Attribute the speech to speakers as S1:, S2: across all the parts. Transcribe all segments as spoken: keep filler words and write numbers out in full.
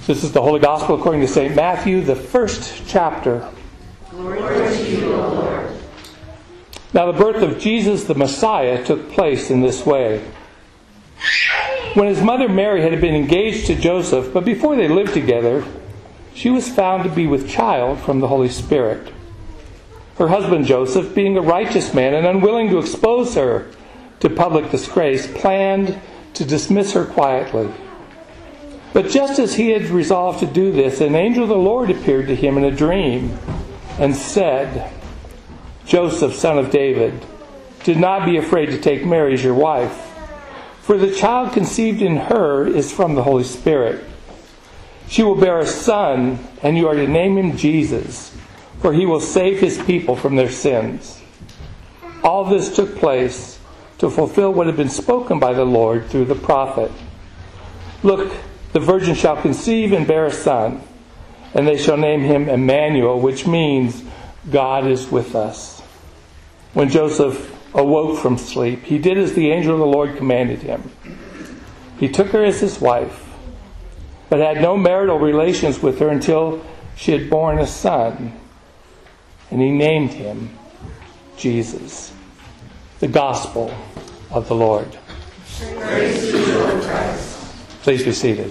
S1: This is the Holy Gospel according to Saint Matthew, the first chapter.
S2: Glory to you, O Lord.
S1: Now the birth of Jesus the Messiah took place in this way. When his mother Mary had been engaged to Joseph, but before they lived together, she was found to be with child from the Holy Spirit. Her husband Joseph, being a righteous man and unwilling to expose her to public disgrace, planned to dismiss her quietly. But just as he had resolved to do this, an angel of the Lord appeared to him in a dream and said, "Joseph, son of David, do not be afraid to take Mary as your wife, for the child conceived in her is from the Holy Spirit. She will bear a son, and you are to name him Jesus, for he will save his people from their sins." All this took place to fulfill what had been spoken by the Lord through the prophet. "Look, the virgin shall conceive and bear a son, and they shall name him Emmanuel," which means God is with us. When Joseph awoke from sleep, he did as the angel of the Lord commanded him. He took her as his wife, but had no marital relations with her until she had borne a son, and he named him Jesus. The Gospel of the Lord.
S2: Praise to you, Lord Christ.
S1: Please be seated.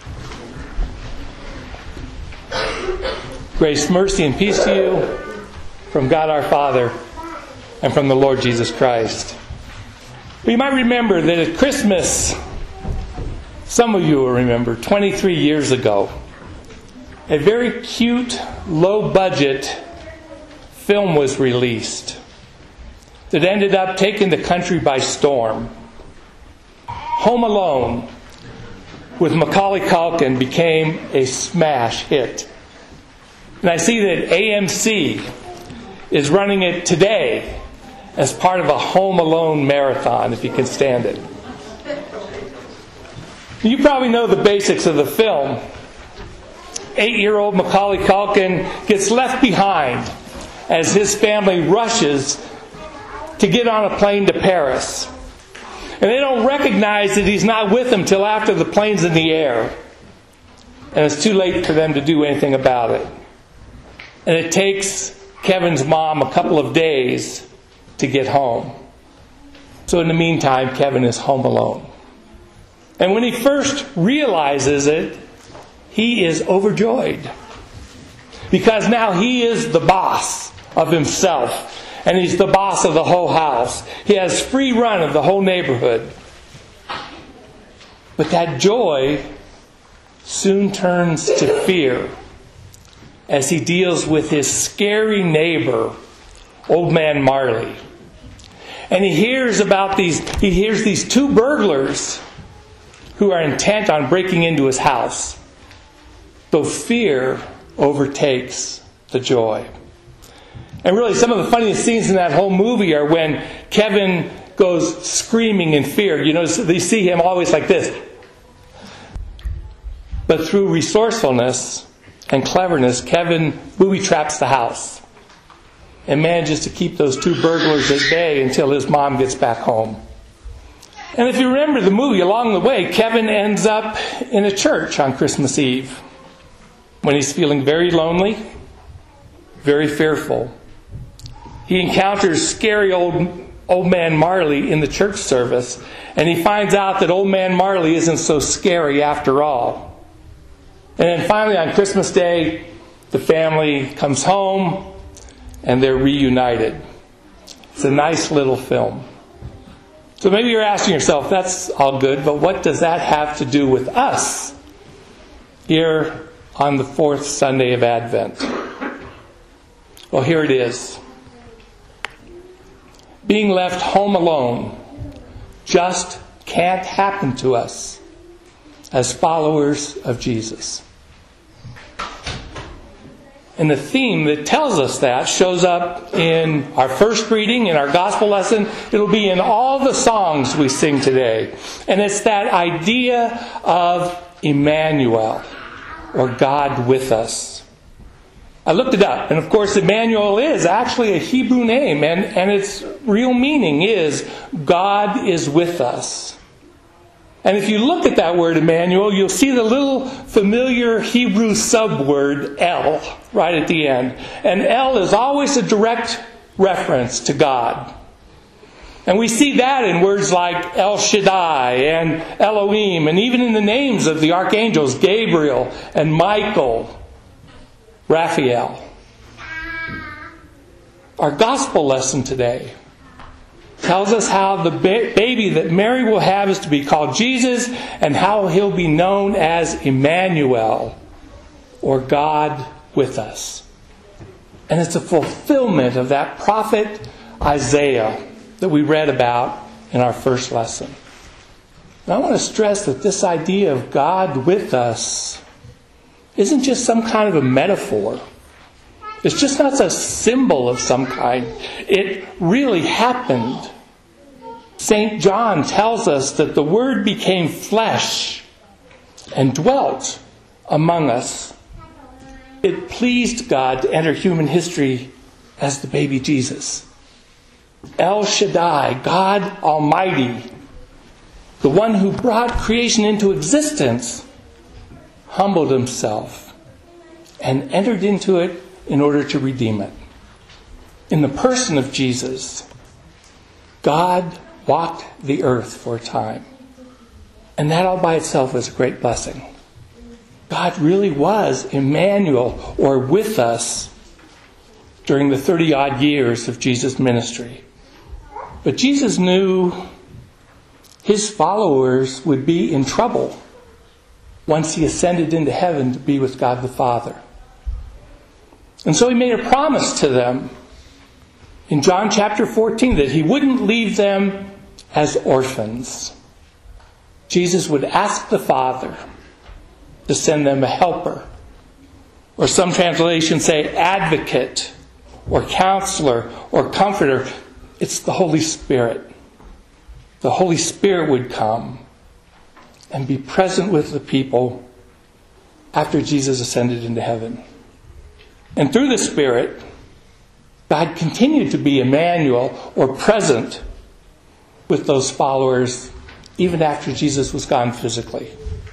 S1: Grace, mercy, and peace to you from God our Father and from the Lord Jesus Christ. You might remember that at Christmas, some of you will remember, twenty-three years ago, a very cute, low-budget film was released that ended up taking the country by storm. Home Alone with Macaulay Culkin became a smash hit. And I see that A M C is running it today as part of a Home Alone marathon, if you can stand it. You probably know the basics of the film. Eight-year-old Macaulay Culkin gets left behind as his family rushes to get on a plane to Paris. And they don't recognize that he's not with them till after the plane's in the air. And it's too late for them to do anything about it. And it takes Kevin's mom a couple of days to get home. So in the meantime, Kevin is home alone. And when he first realizes it, he is overjoyed. Because now he is the boss of himself. And he's the boss of the whole house. He has free run of the whole neighborhood. But that joy soon turns to fear as he deals with his scary neighbor, Old Man Marley. And he hears about these, he hears these two burglars who are intent on breaking into his house. Though fear overtakes the joy. And really, some of the funniest scenes in that whole movie are when Kevin goes screaming in fear. You know, they see him always like this. But through resourcefulness and cleverness, Kevin booby traps the house and manages to keep those two burglars at bay until his mom gets back home. And if you remember the movie, along the way, Kevin ends up in a church on Christmas Eve when he's feeling very lonely, very fearful. He encounters scary old old man Marley in the church service, and he finds out that old man Marley isn't so scary after all. And then finally on Christmas Day, the family comes home and they're reunited. It's a nice little film. So maybe you're asking yourself, that's all good, but what does that have to do with us here on the fourth Sunday of Advent? Well, here it is. Being left home alone just can't happen to us as followers of Jesus. And the theme that tells us that shows up in our first reading, in our gospel lesson. It'll be in all the songs we sing today. And it's that idea of Emmanuel, or God with us. I looked it up, and of course Emmanuel is actually a Hebrew name, and, and its real meaning is God is with us. And if you look at that word Emmanuel, you'll see the little familiar Hebrew subword El right at the end. And El is always a direct reference to God. And we see that in words like El Shaddai and Elohim, and even in the names of the archangels, Gabriel and Michael, Raphael. Our gospel lesson today tells us how the ba- baby that Mary will have is to be called Jesus, and how he'll be known as Emmanuel, or God with us. And it's a fulfillment of that prophet Isaiah that we read about in our first lesson. And I want to stress that this idea of God with us isn't just some kind of a metaphor. It's just not a symbol of some kind. It really happened. Saint John tells us that the Word became flesh and dwelt among us. It pleased God to enter human history as the baby Jesus. El Shaddai, God Almighty, the one who brought creation into existence, humbled himself and entered into it in order to redeem it. In the person of Jesus, God walked the earth for a time. And that all by itself is a great blessing. God really was Emmanuel, or with us, during the thirty-odd years of Jesus' ministry. But Jesus knew his followers would be in trouble once he ascended into heaven to be with God the Father. And so he made a promise to them in John chapter fourteen that he wouldn't leave them as orphans. Jesus would ask the Father to send them a helper, or some translations say advocate, or counselor, or comforter. It's the Holy Spirit. The Holy Spirit would come and be present with the people after Jesus ascended into heaven. And through the Spirit, God continued to be Emmanuel, or present with those followers even after Jesus was gone physically.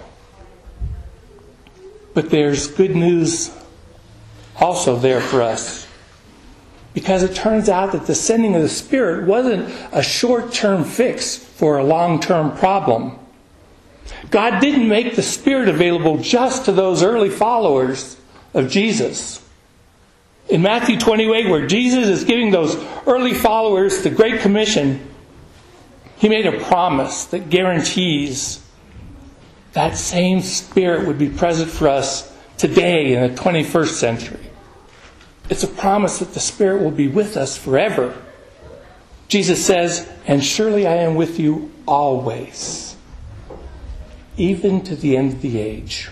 S1: But there's good news also there for us, because it turns out that the sending of the Spirit wasn't a short-term fix for a long-term problem. God didn't make the Spirit available just to those early followers of Jesus. In Matthew twenty-eight, where Jesus is giving those early followers the Great Commission, he made a promise that guarantees that same Spirit would be present for us today in the twenty-first century. It's a promise that the Spirit will be with us forever. Jesus says, "And surely I am with you always, even to the end of the age."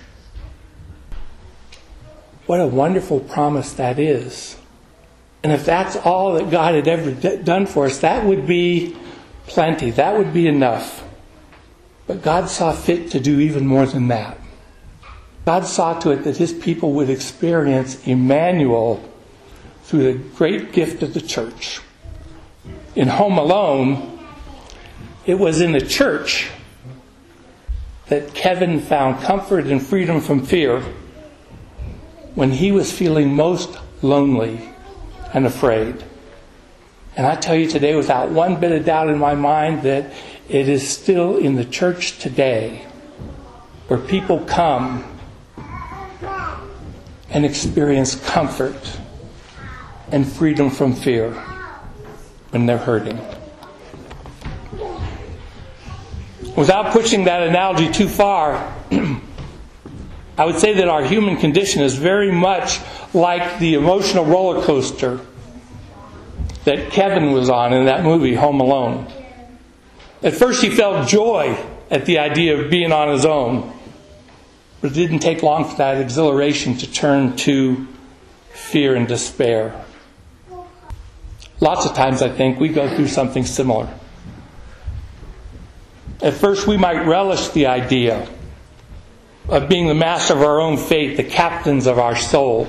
S1: What a wonderful promise that is. And if that's all that God had ever d- done for us, that would be plenty. That would be enough. But God saw fit to do even more than that. God saw to it that his people would experience Emmanuel through the great gift of the church. In Home Alone, it was in the church that Kevin found comfort and freedom from fear when he was feeling most lonely and afraid. And I tell you today, without one bit of doubt in my mind, that it is still in the church today where people come and experience comfort and freedom from fear when they're hurting. Without pushing that analogy too far, I would say that our human condition is very much like the emotional roller coaster that Kevin was on in that movie, Home Alone. At first he felt joy at the idea of being on his own, but it didn't take long for that exhilaration to turn to fear and despair. Lots of times I think we go through something similar. At first we might relish the idea of being the master of our own fate, the captains of our soul.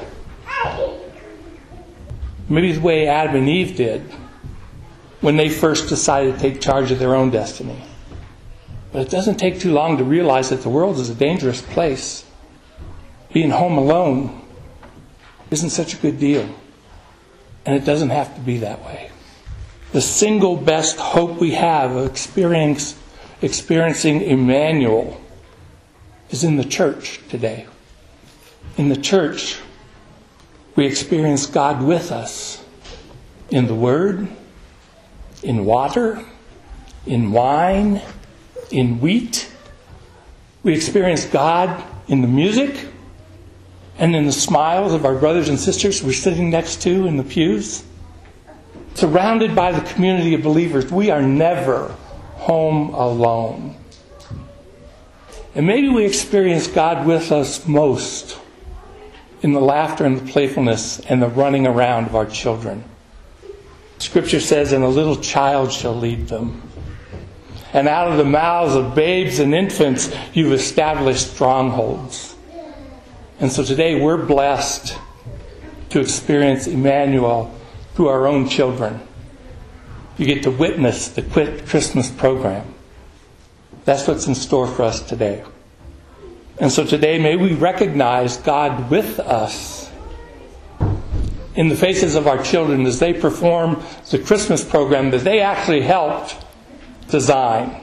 S1: Maybe the way Adam and Eve did when they first decided to take charge of their own destiny. But it doesn't take too long to realize that the world is a dangerous place. Being home alone isn't such a good deal. And it doesn't have to be that way. The single best hope we have of experience, experiencing Emmanuel is in the church today. In the church, we experience God with us in the Word, in water, in wine, in wheat. We experience God in the music and in the smiles of our brothers and sisters we're sitting next to in the pews. Surrounded by the community of believers, we are never home alone. And maybe we experience God with us most in the laughter and the playfulness and the running around of our children. Scripture says, "And a little child shall lead them. And out of the mouths of babes and infants you've established strongholds." And so today we're blessed to experience Emmanuel through our own children. You get to witness the Christmas program. That's what's in store for us today. And so today may we recognize God with us in the faces of our children as they perform the Christmas program that they actually helped design.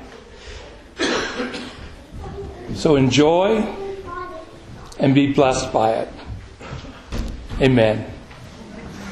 S1: So enjoy and be blessed by it. Amen.